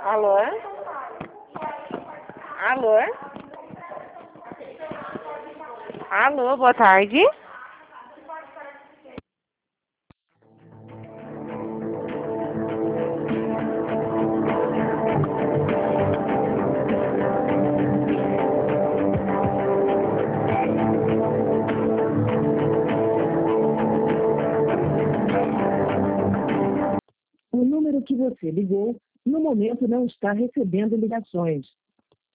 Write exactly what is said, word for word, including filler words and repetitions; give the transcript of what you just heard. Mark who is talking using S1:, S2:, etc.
S1: Alô? Alô? Alô, boa tarde.
S2: O número que você ligou, no momento não está recebendo ligações.